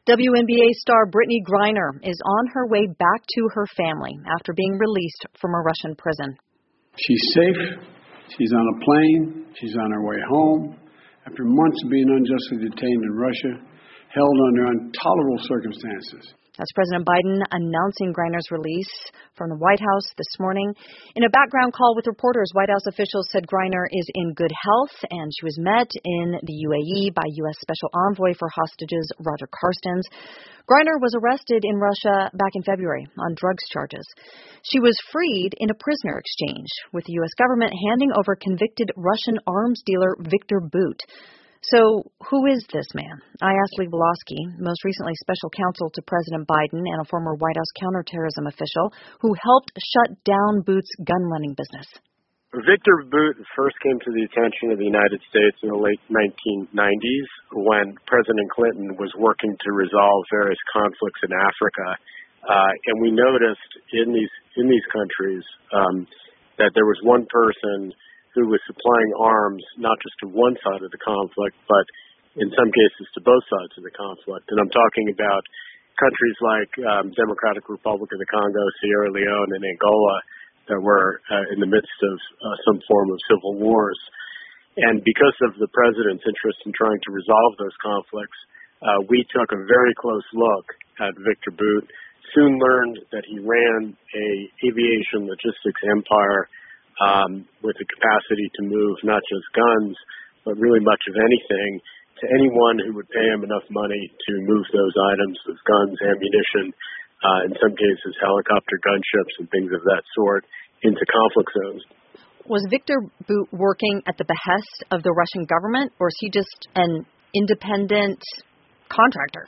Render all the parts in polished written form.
WNBA star Brittney Griner is on her way back to her family after being released from a Russian prison. She's safe. She's on a plane. She's on her way home. After months of being unjustly detained in Russia, held under intolerable circumstances. That's President Biden announcing Griner's release from the White House this morning. In a background call with reporters, White House officials said Griner is in good health, and she was met in the UAE by U.S. Special Envoy for Hostages Roger Carstens. Griner was arrested in Russia back in February on drugs charges. She was freed in a prisoner exchange, with the U.S. government handing over convicted Russian arms dealer Viktor Bout. So, who is this man? I asked Lee Wolosky, most recently special counsel to President Biden and a former White House counterterrorism official, who helped shut down Bout's gun-running business. Viktor Bout first came to the attention of the United States in the late 1990s when President Clinton was working to resolve various conflicts in Africa. And we noticed in these countries that there was one person who was supplying arms not just to one side of the conflict, but in some cases to both sides of the conflict. And I'm talking about countries like Democratic Republic of the Congo, Sierra Leone, and Angola that were in the midst of some form of civil wars. And because of the president's interest in trying to resolve those conflicts, we took a very close look at Viktor Bout, soon learned that he ran a aviation logistics empire with the capacity to move not just guns, but really much of anything to anyone who would pay him enough money to move those items of guns, ammunition, in some cases helicopter gunships and things of that sort, into conflict zones. Was Viktor Bout working at the behest of the Russian government, or is he just an independent contractor?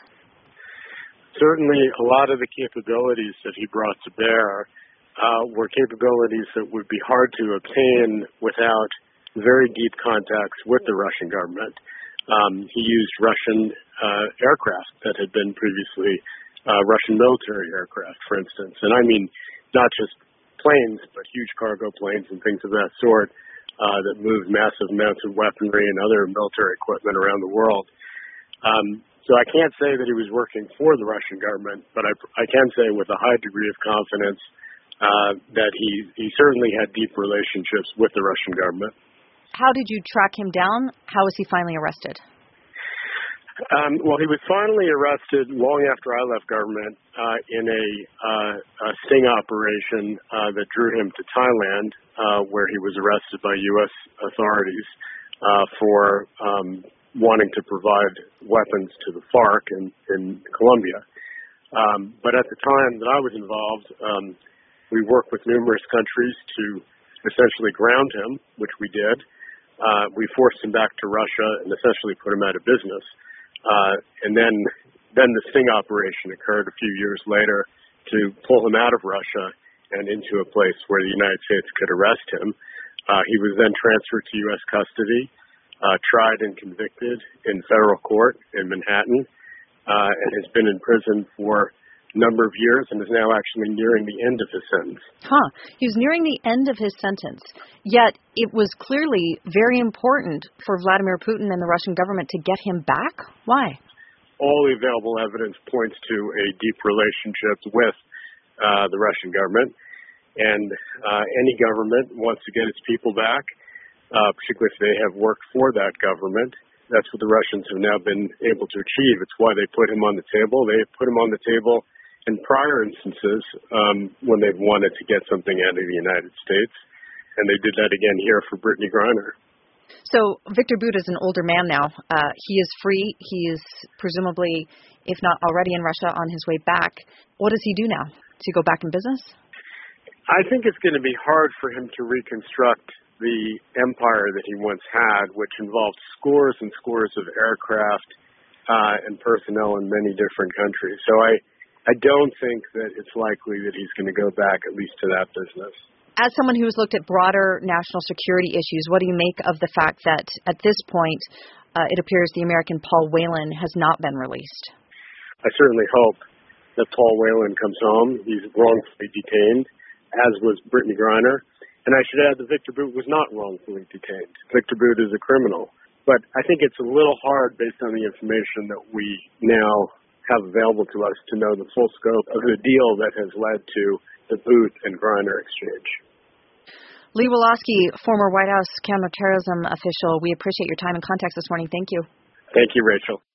Certainly a lot of the capabilities that he brought to bear were capabilities that would be hard to obtain without very deep contacts with the Russian government. He used Russian aircraft that had been previously Russian military aircraft, for instance. And I mean not just planes, but huge cargo planes and things of that sort that moved massive amounts of weaponry and other military equipment around the world. So I can't say that he was working for the Russian government, but I can say with a high degree of confidence that he certainly had deep relationships with the Russian government. How did you track him down? How was he finally arrested? Well, he was finally arrested long after I left government in a sting operation that drew him to Thailand, where he was arrested by U.S. authorities for wanting to provide weapons to the FARC in Colombia. But at the time that I was involved, we worked with numerous countries to essentially ground him, which we did. We forced him back to Russia and essentially put him out of business. And then the sting operation occurred a few years later to pull him out of Russia and into a place where the United States could arrest him. He was then transferred to U.S. custody, tried and convicted in federal court in Manhattan, and has been in prison for number of years and is now actually nearing the end of his sentence. He was nearing the end of his sentence, yet it was clearly very important for Vladimir Putin and the Russian government to get him back. Why? All the available evidence points to a deep relationship with the Russian government, and any government wants to get its people back, particularly if they have worked for that government. That's what the Russians have now been able to achieve. It's why they put him on the table. They put him on the table in prior instances when they've wanted to get something out of the United States, and they did that again here for Brittney Griner. So Viktor Bout is an older man now. He is free. He is presumably, if not already in Russia, on his way back. What does he do now? Does he go back in business? I think it's going to be hard for him to reconstruct the empire that he once had, which involved scores and scores of aircraft and personnel in many different countries. So I don't think that it's likely that he's going to go back, at least to that business. As someone who has looked at broader national security issues, what do you make of the fact that at this point it appears the American Paul Whelan has not been released? I certainly hope that Paul Whelan comes home. He's wrongfully detained, as was Brittney Griner. And I should add that Viktor Bout was not wrongfully detained. Viktor Bout is a criminal. But I think it's a little hard, based on the information that we now have available to us to know the full scope of the deal that has led to the Boot and Griner exchange. Lee Wolosky, former White House counterterrorism official, we appreciate your time and context this morning. Thank you. Thank you, Rachel.